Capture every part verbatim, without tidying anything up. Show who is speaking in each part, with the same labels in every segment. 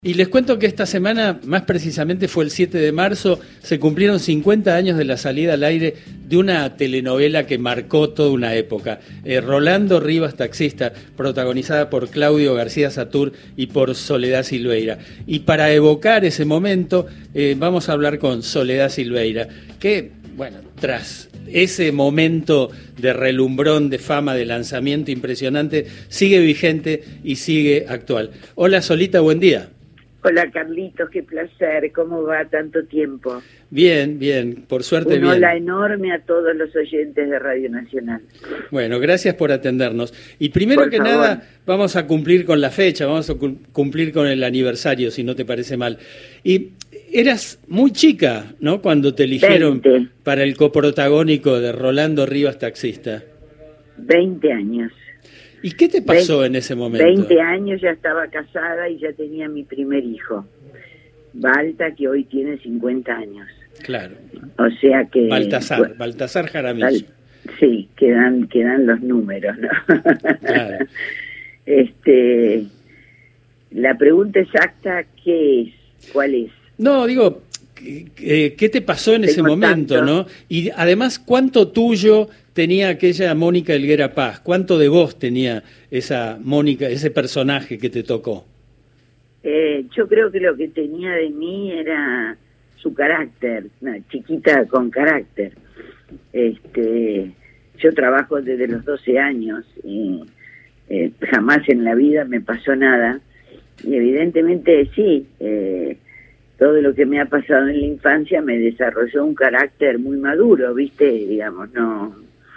Speaker 1: Y les cuento que esta semana, más precisamente fue el siete de marzo, se cumplieron cincuenta años de la salida al aire de una telenovela que marcó toda una época. Eh, Rolando Rivas Taxista, protagonizada por Claudio García Satur y por Soledad Silveira. Y para evocar ese momento, eh, vamos a hablar con Soledad Silveira, que, bueno, tras ese momento de relumbrón, de fama, de lanzamiento impresionante, sigue vigente y sigue actual. Hola Solita, buen día.
Speaker 2: Hola Carlitos, qué placer, ¿cómo va tanto tiempo?
Speaker 1: Bien, bien, por suerte
Speaker 2: Un
Speaker 1: bien.
Speaker 2: hola enorme a todos los oyentes de Radio Nacional.
Speaker 1: Bueno, gracias por atendernos. Y primero
Speaker 2: Por
Speaker 1: que
Speaker 2: favor.
Speaker 1: nada, vamos a cumplir con la fecha, vamos a cu- cumplir con el aniversario, si no te parece mal. Y eras muy chica, ¿no?, cuando te eligieron
Speaker 2: veinte.
Speaker 1: para el coprotagónico de Rolando Rivas Taxista.
Speaker 2: veinte años.
Speaker 1: ¿Y qué te pasó
Speaker 2: Ve-
Speaker 1: en ese momento?
Speaker 2: veinte años, ya estaba casada y ya tenía mi primer hijo, Balta, que hoy tiene cincuenta años.
Speaker 1: Claro.
Speaker 2: O sea que...
Speaker 1: Baltasar,
Speaker 2: bueno,
Speaker 1: Baltasar Jaramillo.
Speaker 2: Bal- sí, quedan, quedan los números, ¿no?
Speaker 1: Claro.
Speaker 2: Este, la pregunta exacta, ¿qué es? ¿Cuál es?
Speaker 1: No, digo, ¿qué, qué te pasó en ese
Speaker 2: Tengo
Speaker 1: momento,
Speaker 2: tanto.
Speaker 1: no? Y además, ¿cuánto tuyo tenía aquella Mónica Helguera Paz? ¿Cuánto de vos tenía esa Mónica, ese personaje que te tocó?
Speaker 2: Eh, yo creo que lo que tenía de mí era su carácter, una chiquita con carácter. Este, yo trabajo desde los doce años y eh, jamás en la vida me pasó nada. Y evidentemente sí, eh, todo lo que me ha pasado en la infancia me desarrolló un carácter muy maduro, ¿viste? Digamos, no.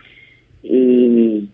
Speaker 2: Y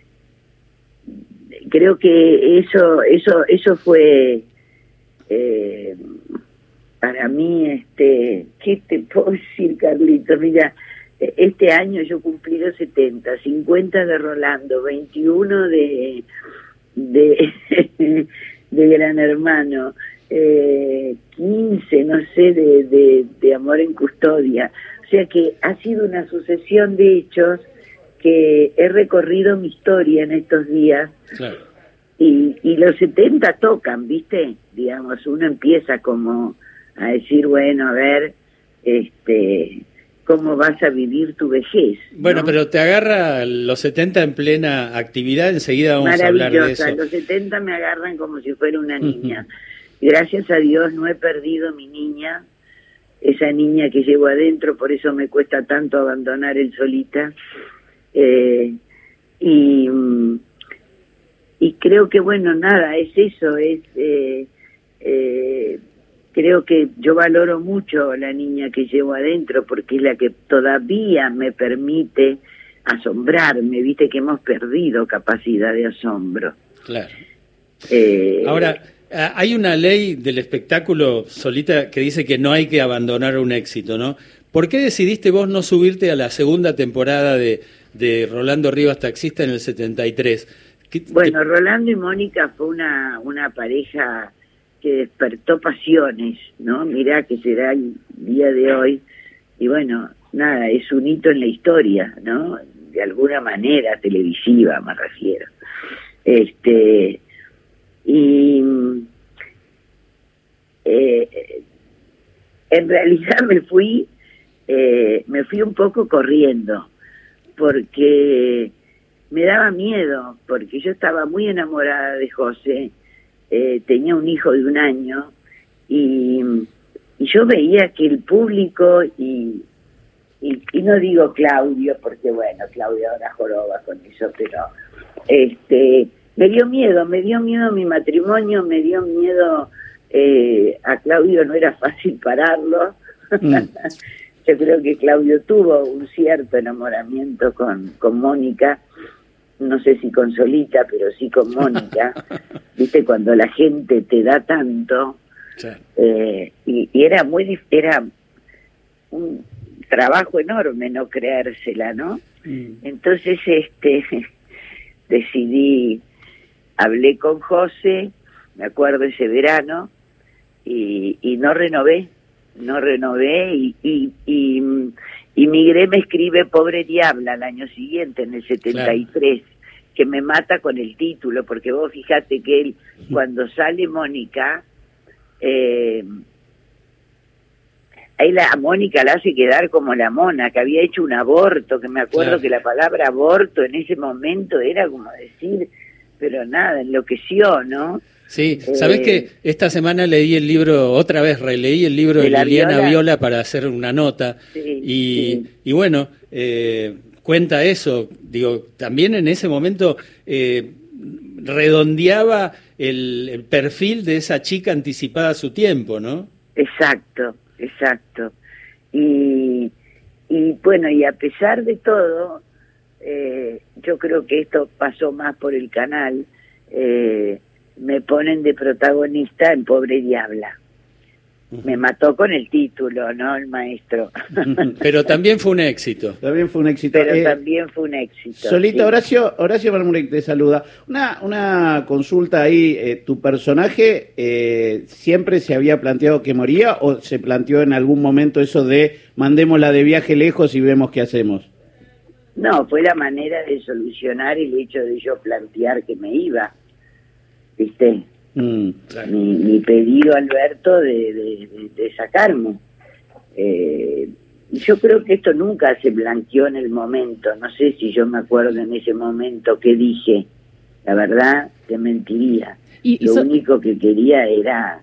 Speaker 2: creo que eso, eso, eso fue eh, para mí, este, ¿qué te puedo decir, Carlitos? Mira, este año yo cumplí los setenta, cincuenta de Rolando, veintiuno de de, de Gran Hermano, eh, quince, no sé, de, de, de Amor en Custodia. O sea que ha sido una sucesión de hechos que he recorrido mi historia en estos días.
Speaker 1: Claro.
Speaker 2: Y, y los setenta tocan, ¿viste? Digamos, uno empieza como a decir, bueno, a ver, este, cómo vas a vivir tu vejez, ¿no?
Speaker 1: Bueno, pero te agarra los setenta en plena actividad, enseguida vamos a hablar de eso.
Speaker 2: Maravillosa, los setenta me agarran como si fuera una niña. Gracias a Dios no he perdido mi niña, esa niña que llevo adentro, por eso me cuesta tanto abandonar el Solita. Eh, y... Y creo que, bueno, nada, es eso, es eh, eh, creo que yo valoro mucho a la niña que llevo adentro porque es la que todavía me permite asombrarme, viste que hemos perdido capacidad de asombro.
Speaker 1: Claro.
Speaker 2: Eh,
Speaker 1: Ahora, ah, hay una ley del espectáculo, Solita, que dice que no hay que abandonar un éxito, ¿no? ¿Por qué decidiste vos no subirte a la segunda temporada de, de Rolando Rivas Taxista en el setenta y tres? ¿Qué te-
Speaker 2: Bueno, Rolando y Mónica fue una, una pareja que despertó pasiones, ¿no? Mirá que será el día de hoy. Y bueno, nada, es un hito en la historia, ¿no? De alguna manera televisiva, me refiero. Este, y eh, en realidad me fui, eh, me fui un poco corriendo, porque me daba miedo, porque yo estaba muy enamorada de José, eh, tenía un hijo de un año, y, y yo veía que el público, y, y, y no digo Claudio, porque bueno, Claudio ahora joroba con eso, pero este me dio miedo, me dio miedo mi matrimonio, me dio miedo, eh, a Claudio no era fácil pararlo.
Speaker 1: Mm.
Speaker 2: Yo creo que Claudio tuvo un cierto enamoramiento con, con Mónica, no sé si con Solita, pero sí con Mónica. Viste, cuando la gente te da tanto,
Speaker 1: Claro.
Speaker 2: eh, y, y era muy dif- era un trabajo enorme no creérsela, ¿no?
Speaker 1: Mm.
Speaker 2: Entonces este decidí, hablé con José, me acuerdo ese verano, y, y no renové, no renové, y, y, y, y Migré me escribe Pobre Diabla al año siguiente, en el setenta y tres, claro, que me mata con el título, porque vos fijate que él, cuando sale Mónica, eh, ahí la a Mónica la hace quedar como la mona, que había hecho un aborto, que me acuerdo claro. que la palabra aborto en ese momento era como decir, pero nada, enloqueció, ¿no?
Speaker 1: Sí, ¿sabés eh, que esta semana leí el libro, otra vez releí el libro de, de Liliana Viola? Viola para hacer una nota, sí, y, sí. y bueno, eh, cuenta eso, digo, también en ese momento eh, redondeaba el, el perfil de esa chica anticipada a su tiempo, ¿no?
Speaker 2: Exacto, exacto. Y, y bueno, y a pesar de todo, eh, yo creo que esto pasó más por el canal, eh, me ponen de protagonista en Pobre Diabla. Me mató con el título, ¿no? El maestro.
Speaker 1: Pero también fue un éxito.
Speaker 3: También fue un éxito.
Speaker 2: Pero
Speaker 3: eh,
Speaker 2: también fue un éxito.
Speaker 3: Solita,
Speaker 2: sí.
Speaker 3: Horacio, Horacio Marmurek te saluda. Una, una consulta ahí. Eh, ¿Tu personaje eh, siempre se había planteado que moría o se planteó en algún momento eso de mandémosla de viaje lejos y vemos qué hacemos?
Speaker 2: No, fue la manera de solucionar el hecho de yo plantear que me iba. ¿Viste? Mm, claro. mi, mi pedido a Alberto de, de, de, de sacarme. Eh, y yo creo que esto nunca se blanqueó en el momento. No sé si yo me acuerdo en ese momento qué dije. La verdad, te mentiría. Y, y Lo so... único que quería era,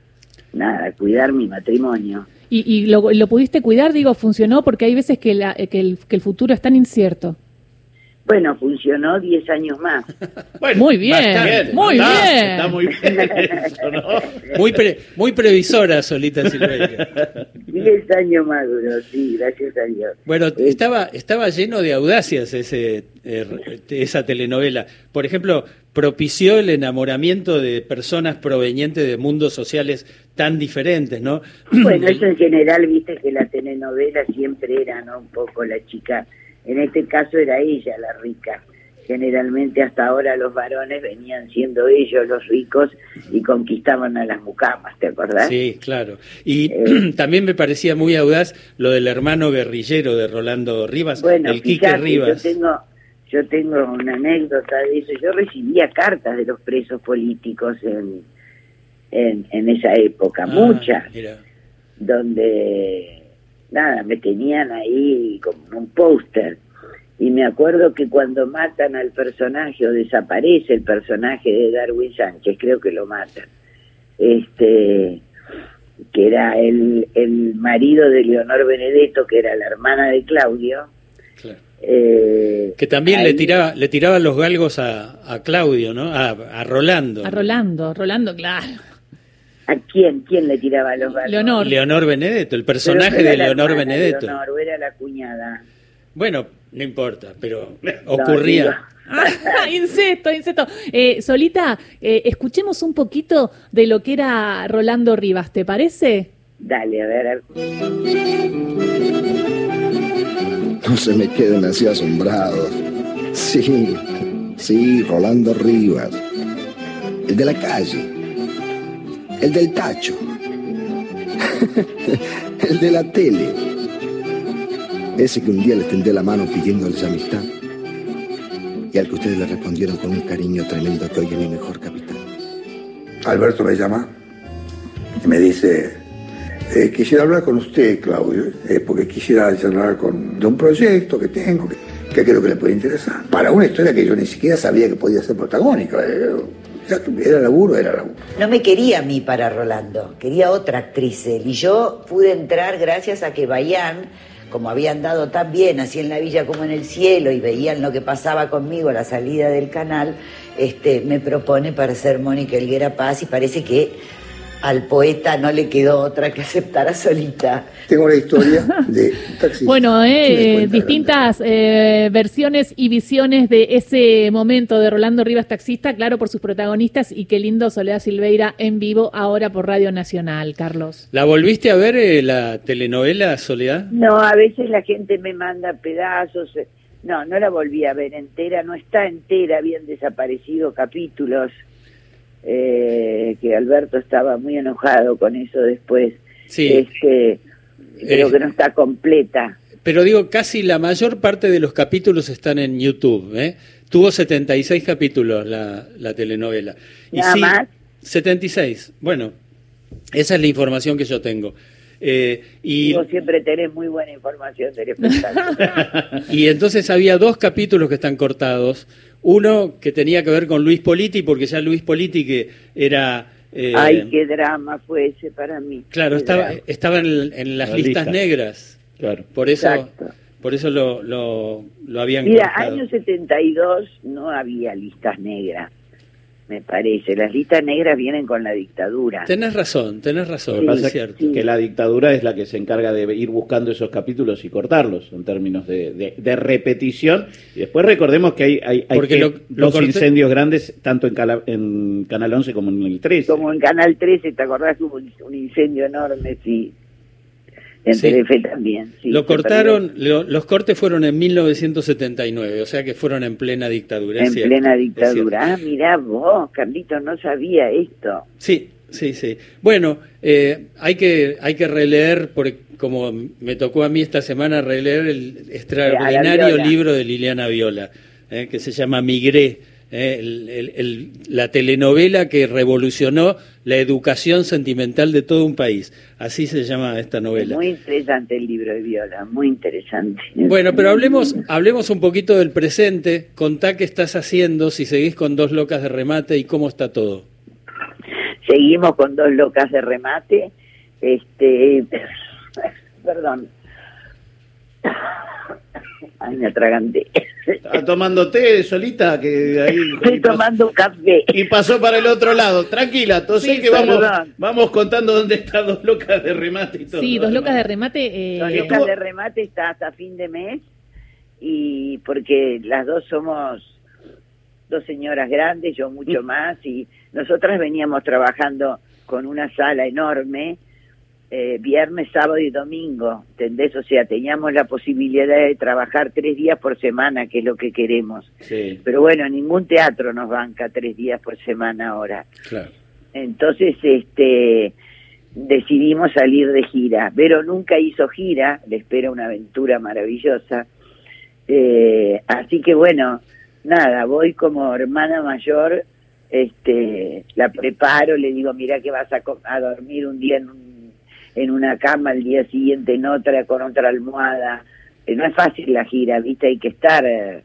Speaker 2: nada, cuidar mi matrimonio.
Speaker 4: ¿Y, y lo, lo pudiste cuidar? Digo, funcionó, porque hay veces que, la, que, el, que el futuro es tan incierto.
Speaker 2: Bueno, funcionó diez años más.
Speaker 4: Bueno, muy bien, bien muy está, bien.
Speaker 3: Está muy bien eso, ¿no?
Speaker 1: Muy, pre, muy previsora, Solita Silveira.
Speaker 2: diez años más duró, sí, gracias a Dios.
Speaker 1: Bueno, eh, estaba estaba lleno de audacias ese eh, esa telenovela. Por ejemplo, propició el enamoramiento de personas provenientes de mundos sociales tan diferentes, ¿no?
Speaker 2: Bueno, eso en general, viste que la telenovela siempre era, ¿no? Un poco la chica... En este caso era ella la rica. Generalmente hasta ahora los varones venían siendo ellos los ricos y conquistaban a las mucamas, ¿te acordás?
Speaker 1: Sí, claro. Y eh, también me parecía muy audaz lo del hermano guerrillero de Rolando Rivas,
Speaker 2: bueno,
Speaker 1: el Quique Rivas.
Speaker 2: Yo tengo, yo tengo una anécdota de eso. Yo recibía cartas de los presos políticos en, en, en esa época, ah, muchas, mira. donde... Nada, me tenían ahí como un póster. Y me acuerdo que cuando matan al personaje, o desaparece el personaje de Darwin Sánchez, creo que lo matan, este, que era el, el marido de Leonor Benedetto, que era la hermana de Claudio.
Speaker 1: Claro.
Speaker 2: Eh,
Speaker 1: que también ahí... le tiraba le tiraba los galgos a, a Claudio, ¿no? A, a Rolando.
Speaker 4: A Rolando, Rolando, claro.
Speaker 2: ¿A quién? ¿Quién le tiraba los galgos?
Speaker 4: Leonor.
Speaker 1: Leonor Benedetto, el personaje de Leonor Benedetto.
Speaker 2: Leonor, era la cuñada.
Speaker 1: Bueno, no importa, pero ocurría.
Speaker 4: Ah, incesto, incesto. Eh, Solita, eh, escuchemos un poquito de lo que era Rolando Rivas, ¿te parece?
Speaker 2: Dale, a ver.
Speaker 5: No se me queden así asombrados. Sí, sí, Rolando Rivas. El de la calle. El del tacho. El de la tele. Ese que un día les tendé la mano pidiéndoles amistad. Y al que ustedes le respondieron con un cariño tremendo que hoy es mi mejor capitán.
Speaker 6: Alberto me llama y me dice, eh, quisiera hablar con usted, Claudio, eh, porque quisiera charlar con, de un proyecto que tengo, que, que creo que le puede interesar. Para una historia que yo ni siquiera sabía que podía ser protagónica. Eh, Era laburo, era laburo.
Speaker 7: No me quería a mí para Rolando, quería otra actriz él. Y yo pude entrar gracias a que Bayán, como habían dado tan bien, así en la villa como en el cielo, y veían lo que pasaba conmigo a la salida del canal, este, me propone para ser Mónica Helguera Paz, y parece que al poeta no le quedó otra que aceptar a Solita.
Speaker 6: Tengo una historia de taxi.
Speaker 4: Bueno, eh, distintas eh, versiones y visiones de ese momento de Rolando Rivas taxista, claro, por sus protagonistas, y qué lindo Soledad Silveira en vivo ahora por Radio Nacional, Carlos.
Speaker 1: ¿La volviste a ver eh, la telenovela, Soledad?
Speaker 2: No, a veces la gente me manda pedazos. No, no la volví a ver entera, no está entera, habían desaparecido capítulos. Eh, que Alberto estaba muy enojado con eso después.
Speaker 1: Sí.
Speaker 2: Este, creo eh, que no está completa.
Speaker 1: Pero digo, casi la mayor parte de los capítulos están en YouTube, ¿eh? Tuvo setenta y seis capítulos la, la telenovela. Y
Speaker 2: ¿Nada
Speaker 1: sí,
Speaker 2: más?
Speaker 1: setenta y seis, bueno, Esa es la información que yo tengo. Eh, y,
Speaker 2: Vos siempre tenés muy buena información del espectáculo.
Speaker 1: y entonces había dos capítulos que están cortados. Uno que tenía que ver con Luis Politi, porque ya Luis Politi, que era... Eh,
Speaker 2: Ay, qué drama fue ese para mí.
Speaker 1: Claro,
Speaker 2: Qué
Speaker 1: estaba,
Speaker 2: drama.
Speaker 1: estaba en, en las
Speaker 3: La
Speaker 1: listas
Speaker 3: lista.
Speaker 1: negras.
Speaker 3: Claro.
Speaker 1: Por eso,
Speaker 2: Exacto.
Speaker 1: por eso lo, lo, lo habían
Speaker 2: Mira,
Speaker 1: cortado.
Speaker 2: año setenta y dos no había listas negras, me parece. Las listas negras vienen con la dictadura.
Speaker 1: Tenés razón, tenés razón,
Speaker 3: Lo que pasa
Speaker 1: es
Speaker 3: es
Speaker 1: cierto.
Speaker 2: sí.
Speaker 3: que la dictadura es la que se encarga de ir buscando esos capítulos y cortarlos en términos de, de, de repetición. Y después recordemos que hay, hay, hay
Speaker 1: Porque
Speaker 3: que-
Speaker 1: lo- lo
Speaker 3: los
Speaker 1: corté-
Speaker 3: incendios grandes tanto en, Cala- en Canal once como en el trece.
Speaker 2: Como en Canal trece, ¿te acordás? Hubo un, un incendio enorme, sí. En
Speaker 1: Sí.
Speaker 2: Telefe también. Sí,
Speaker 1: Lo
Speaker 2: se
Speaker 1: cortaron,
Speaker 2: perdió.
Speaker 1: lo- los cortes fueron en mil novecientos setenta y nueve, o sea que fueron en plena dictadura. es
Speaker 2: En
Speaker 1: cierto,
Speaker 2: plena
Speaker 1: es
Speaker 2: dictadura. Ah, mirá vos, Carlitos, no sabía esto.
Speaker 1: Sí, sí, sí. Bueno, eh, hay que hay que releer, porque como me tocó a mí esta semana releer el extraordinario
Speaker 2: Viola.
Speaker 1: libro de Liliana Viola, eh, que se llama Migré, eh, el- el- el- la telenovela que revolucionó la educación sentimental de todo un país. Así se llama esta novela.
Speaker 2: Muy interesante el libro de Viola, muy interesante.
Speaker 1: Bueno, pero hablemos hablemos un poquito del presente. Contá qué estás haciendo, si seguís con Dos Locas de Remate y cómo está todo.
Speaker 2: Seguimos con Dos Locas de Remate. Este, perdón. Ay, me atraganté.
Speaker 3: Está tomando té solita que ahí
Speaker 2: Estoy
Speaker 3: y pasó-
Speaker 2: tomando un café.
Speaker 3: y pasó para el otro lado. Tranquila, tosé
Speaker 2: Sí,
Speaker 3: que vamos,
Speaker 2: perdón.
Speaker 3: vamos contando dónde está Dos Locas de Remate y todo.
Speaker 4: Sí, Dos Locas de Remate. eh,
Speaker 2: Dos Locas de Remate está hasta fin de mes, y porque las dos somos dos señoras grandes, yo mucho más, y nosotras veníamos trabajando con una sala enorme, eh, viernes, sábado y domingo, ¿entendés? O sea, teníamos la posibilidad de trabajar tres días por semana, que es lo que queremos.
Speaker 3: Sí.
Speaker 2: Pero bueno, ningún teatro nos banca tres días por semana ahora.
Speaker 1: Claro.
Speaker 2: Entonces, este, decidimos salir de gira. Vero nunca hizo gira, le espera una aventura maravillosa. Eh, así que bueno, nada, voy como hermana mayor, este, la preparo, le digo, mira que vas a, co- a dormir un día en, un- en una cama, el día siguiente en otra, con otra almohada. Eh, no es fácil la gira, ¿viste? Hay que estar, eh,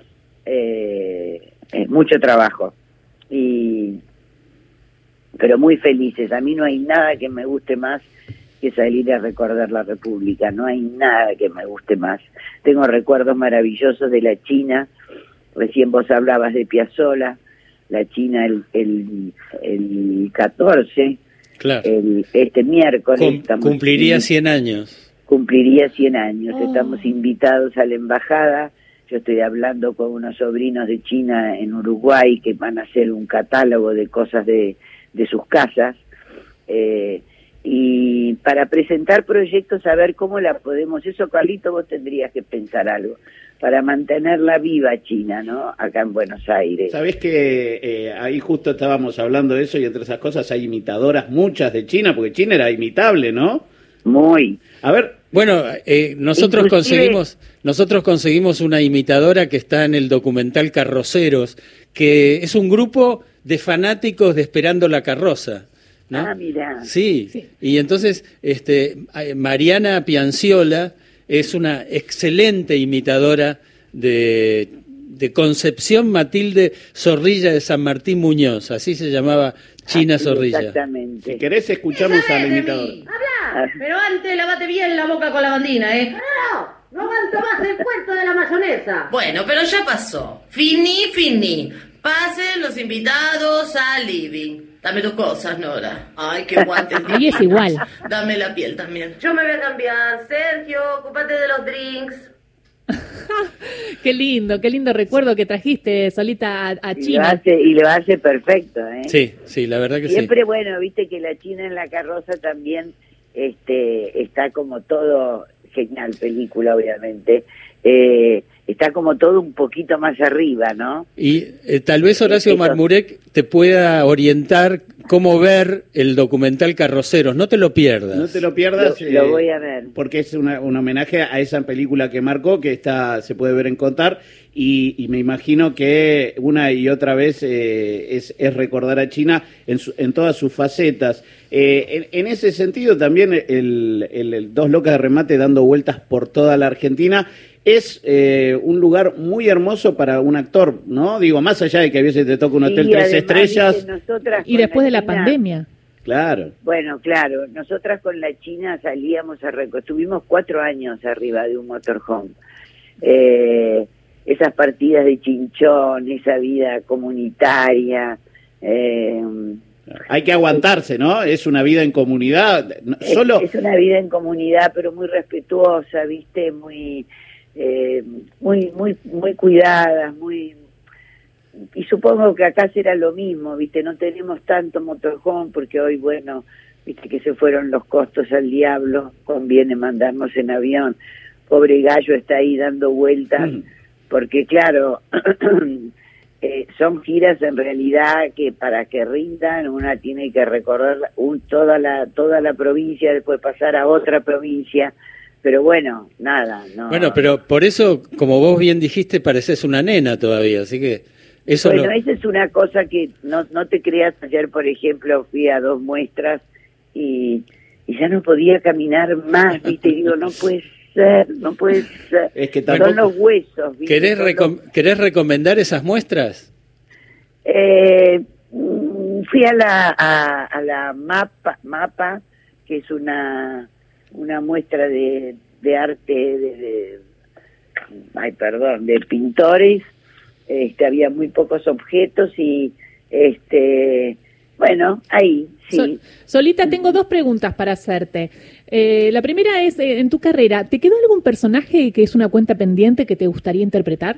Speaker 2: eh, es mucho trabajo. Y pero muy felices. A mí no hay nada que me guste más que salir a recorrer la República. No hay nada que me guste más. Tengo recuerdos maravillosos de la China. Recién vos hablabas de Piazzolla. La China el, el, el catorce,
Speaker 1: Claro.
Speaker 2: el, este miércoles.
Speaker 1: Cum-
Speaker 2: estamos-
Speaker 1: cumpliría cien años.
Speaker 2: Cumpliría cien años.
Speaker 4: Oh.
Speaker 2: Estamos invitados a la embajada. Yo estoy hablando con unos sobrinos de China en Uruguay que van a hacer un catálogo de cosas de, de sus casas. Eh, y para presentar proyectos, a ver cómo la podemos... Eso, Carlito, vos tendrías que pensar algo. Para mantenerla viva China, ¿no? Acá en Buenos Aires.
Speaker 3: Sabés que eh, ahí justo estábamos hablando de eso y entre esas cosas hay imitadoras muchas de China, porque China era imitable, ¿no?
Speaker 2: Muy.
Speaker 3: A ver,
Speaker 1: Bueno, eh, nosotros
Speaker 2: Inclusive-
Speaker 1: conseguimos nosotros conseguimos una imitadora que está en el documental Carroceros, que es un grupo de fanáticos de Esperando la Carroza, ¿no?
Speaker 2: Ah, mirá.
Speaker 1: Sí.
Speaker 4: Sí.
Speaker 1: Y entonces este eh, Mariana Pianciola es una excelente imitadora de, de Concepción Matilde Zorrilla de San Martín Muñoz, así se llamaba China
Speaker 2: Ah, sí,
Speaker 1: Zorrilla.
Speaker 2: Exactamente.
Speaker 3: si querés escuchamos a la imitadora.
Speaker 8: Habla, pero antes lavate bien la boca con la bandina, ¿eh?
Speaker 9: No, no aguanto más el cuento de la mayonesa.
Speaker 8: Bueno, pero ya pasó. Fini, fini. Pasen los invitados al living. Dame tus cosas, Nora. Ay, qué guantes.
Speaker 4: Ahí es igual.
Speaker 8: Dame la piel también.
Speaker 9: Yo me voy a cambiar. Sergio, ocúpate de los drinks.
Speaker 4: Qué lindo, qué lindo recuerdo que trajiste, Solita, a, a
Speaker 2: Y lo
Speaker 4: China.
Speaker 2: hace, y lo hace perfecto, ¿eh?
Speaker 1: Sí, sí, la verdad que sí.
Speaker 2: Siempre, bueno, viste que la China en la carroza también este, está como todo genial, película obviamente, eh, está como todo un poquito más arriba, ¿no?
Speaker 1: Y eh, tal vez Horacio Marmurek te pueda orientar cómo ver el documental Carroceros. No te lo pierdas.
Speaker 3: No te lo pierdas.
Speaker 2: Lo, eh, lo voy a ver.
Speaker 3: Porque es una, un homenaje a esa película que marcó, que está se puede ver en Contar. Y, y me imagino que una y otra vez eh, es, es recordar a China en, su, en todas sus facetas. Eh, en, en ese sentido también el, el, el Dos Locas de Remate dando vueltas por toda la Argentina es eh, un lugar muy hermoso para un actor, ¿no? Digo, más allá de que a veces te toca un hotel
Speaker 2: sí,
Speaker 3: tres
Speaker 2: además,
Speaker 3: estrellas.
Speaker 4: Y después
Speaker 2: la
Speaker 4: de la
Speaker 2: China,
Speaker 4: pandemia.
Speaker 3: Claro.
Speaker 2: Bueno, claro, nosotras con la China salíamos a recorrer, estuvimos cuatro años arriba de un motorhome. Eh, esas partidas de chinchón, esa vida comunitaria. Eh,
Speaker 3: Hay que aguantarse, ¿no? Es una vida en comunidad.
Speaker 2: Es,
Speaker 3: Solo...
Speaker 2: es una vida en comunidad, pero muy respetuosa, ¿viste? Muy, eh, muy, muy, muy cuidadas, muy... Y supongo que acá será lo mismo, ¿viste? No tenemos tanto motorhome porque hoy, bueno, viste que se fueron los costos al diablo, conviene mandarnos en avión. Pobre Gallo está ahí dando vueltas, mm. porque claro, eh, son giras en realidad que para que rindan una tiene que recorrer un, toda la toda la provincia, después pasar a otra provincia, pero bueno, nada. No.
Speaker 1: Bueno, pero por eso, como vos bien dijiste, pareces una nena todavía, así que eso
Speaker 2: bueno,
Speaker 1: lo...
Speaker 2: esa es una cosa que no, no te creas. Ayer, por ejemplo, fui a dos muestras y, y ya no podía caminar más, ¿viste? Y digo, no puede ser, no puede ser.
Speaker 3: Es que
Speaker 2: tampoco... Son los huesos, ¿viste?
Speaker 1: ¿Querés, recom
Speaker 2: los...
Speaker 1: ¿Querés recomendar esas muestras?
Speaker 2: Eh, fui a la, a, a la mapa, mapa, que es una, una muestra de, de arte, de, de, ay, perdón, de pintores. Este, había muy pocos objetos y este bueno, ahí sí.
Speaker 4: Sol, Solita, tengo dos preguntas para hacerte. Eh, la primera es, eh, en tu carrera, ¿te quedó algún personaje que es una cuenta pendiente que te gustaría interpretar?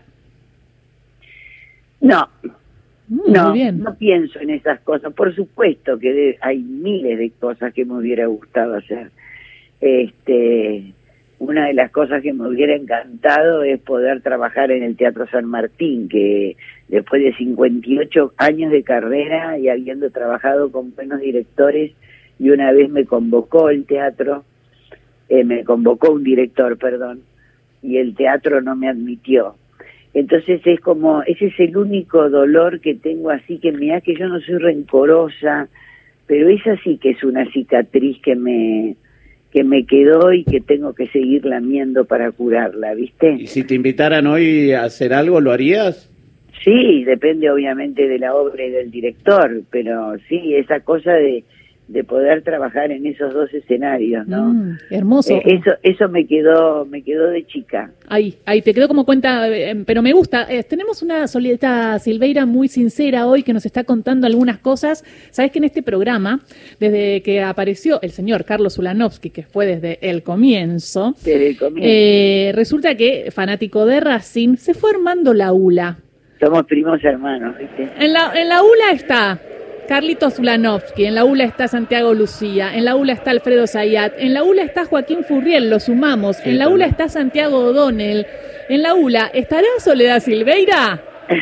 Speaker 2: No,
Speaker 4: mm,
Speaker 2: no,
Speaker 4: muy bien.
Speaker 2: no pienso en esas cosas. Por supuesto que de, hay miles de cosas que me hubiera gustado hacer. Este... Una de las cosas que me hubiera encantado es poder trabajar en el Teatro San Martín, que después de cincuenta y ocho años de carrera y habiendo trabajado con buenos directores, y una vez me convocó el teatro, eh, me convocó un director, perdón, y el teatro no me admitió. Entonces es como, ese es el único dolor que tengo, así que mirá que yo no soy rencorosa, pero esa sí que es una cicatriz que me... que me quedó y que tengo que seguir lamiendo para curarla, ¿viste?
Speaker 3: ¿Y si te invitaran hoy a hacer algo, lo harías?
Speaker 2: Sí, depende obviamente de la obra y del director, pero sí, esa cosa de, de poder trabajar en esos dos escenarios, ¿no?
Speaker 4: Mm, hermoso.
Speaker 2: Eh, eso eso me quedó me quedó de chica.
Speaker 4: Ahí, ahí te quedó como cuenta, eh, pero me gusta. Eh, tenemos una Soledad Silveira muy sincera hoy que nos está contando algunas cosas. Sabes que en este programa, desde que apareció el señor Carlos Ulanovsky, que fue desde el comienzo,
Speaker 2: Desde el comienzo.
Speaker 4: Eh, resulta que, fanático de Racing, se fue armando la U L A.
Speaker 2: Somos primos hermanos, ¿viste?
Speaker 4: En la, en la U L A está Carlitos Ulanovsky, en la U L A está Santiago Lucía, en la U L A está Alfredo Zayat, en la U L A está Joaquín Furriel, lo sumamos, sí, en la U L A está Santiago O'Donnell, en la U L A ¿estará Soledad Silveira?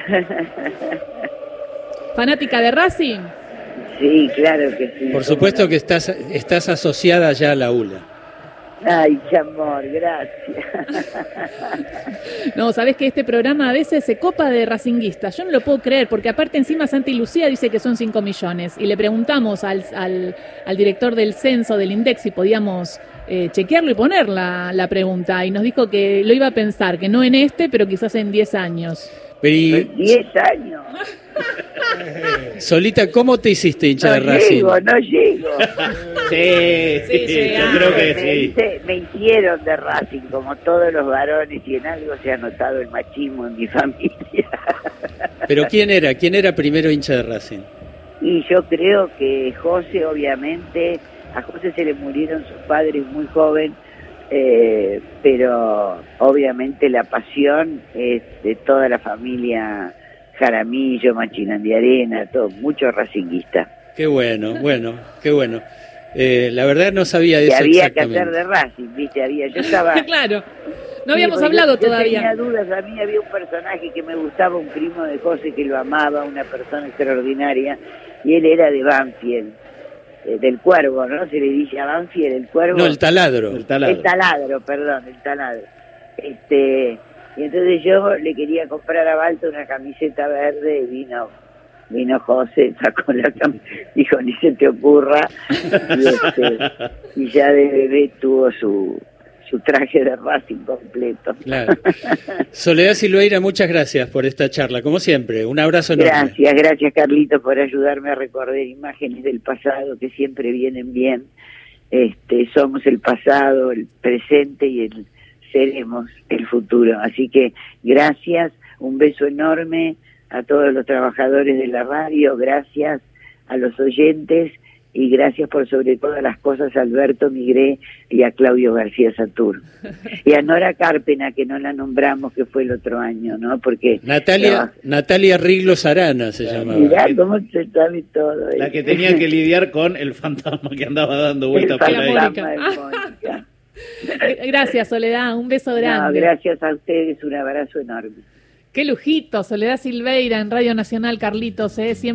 Speaker 4: ¿Fanática de Racing?
Speaker 2: Sí, claro que sí.
Speaker 1: Por supuesto que estás, estás asociada ya a la U L A.
Speaker 2: Ay, qué amor, gracias.
Speaker 4: No, sabés que este programa a veces se copa de racinguistas. Yo no lo puedo creer, porque aparte encima Santi Lucía dice que son cinco millones. Y le preguntamos al, al, al director del censo del INDEC si podíamos eh, chequearlo y poner la, la pregunta. Y nos dijo que lo iba a pensar, que no en este, pero quizás en diez años.
Speaker 2: Pero diez años.
Speaker 1: Solita, ¿cómo te hiciste hincha
Speaker 2: no
Speaker 1: de Racing?
Speaker 2: Llego, no llego.
Speaker 3: Sí, sí, sí, yo creo que
Speaker 2: me,
Speaker 3: sí.
Speaker 2: hice, me hicieron de Racing, como todos los varones, y en algo se ha notado el machismo en mi familia.
Speaker 1: ¿Pero quién era? ¿Quién era primero hincha de Racing?
Speaker 2: Y yo creo que José, obviamente, a José se le murieron sus padres muy joven, eh, pero obviamente la pasión es de toda la familia Jaramillo, Machinandi Arena, todo, mucho racinguista.
Speaker 1: Qué bueno, bueno, qué bueno. Eh, la verdad no sabía
Speaker 2: que
Speaker 1: eso
Speaker 2: había
Speaker 1: exactamente.
Speaker 2: que hacer de Racing, viste, había, yo estaba,
Speaker 4: claro. No habíamos
Speaker 2: Sí,
Speaker 4: hablado
Speaker 2: yo, yo
Speaker 4: todavía.
Speaker 2: tenía dudas, a mí había un personaje que me gustaba, un primo de José que lo amaba, una persona extraordinaria, y él era de Banfield, eh, del Cuervo, ¿no? Se le dice a Banfield, el Cuervo.
Speaker 1: No, el taladro.
Speaker 3: El taladro.
Speaker 2: El taladro, perdón, el taladro. Este, y entonces yo le quería comprar a Balto una camiseta verde y vino, vino José, sacó la camiseta, dijo, ni se te ocurra, y, este, y ya de bebé tuvo su, su traje de Racing completo.
Speaker 1: Claro. Soledad Silveira, muchas gracias por esta charla, como siempre. Un abrazo enorme.
Speaker 2: Gracias, gracias Carlitos por ayudarme a recordar imágenes del pasado que siempre vienen bien. Este, somos el pasado, el presente y el seremos el futuro. Así que gracias, un beso enorme a todos los trabajadores de la radio, gracias a los oyentes y gracias por sobre todas las cosas a Alberto Migré y a Claudio García Saturno. Y a Nora Carpena, que no la nombramos, que fue el otro año, ¿no? Porque
Speaker 1: Natalia,
Speaker 2: trabaja...
Speaker 1: Natalia Riglos Arana se llamaba.
Speaker 2: Mirá cómo se sabe todo.
Speaker 3: La que tenía que lidiar con el fantasma que andaba dando vueltas por
Speaker 2: El
Speaker 3: ahí.
Speaker 2: fantasma de Mónica.
Speaker 4: Gracias, Soledad, un beso grande.
Speaker 2: No, gracias a ustedes, un abrazo enorme.
Speaker 4: Qué lujito, Soledad Silveira en Radio Nacional, Carlitos, ¿eh? Siempre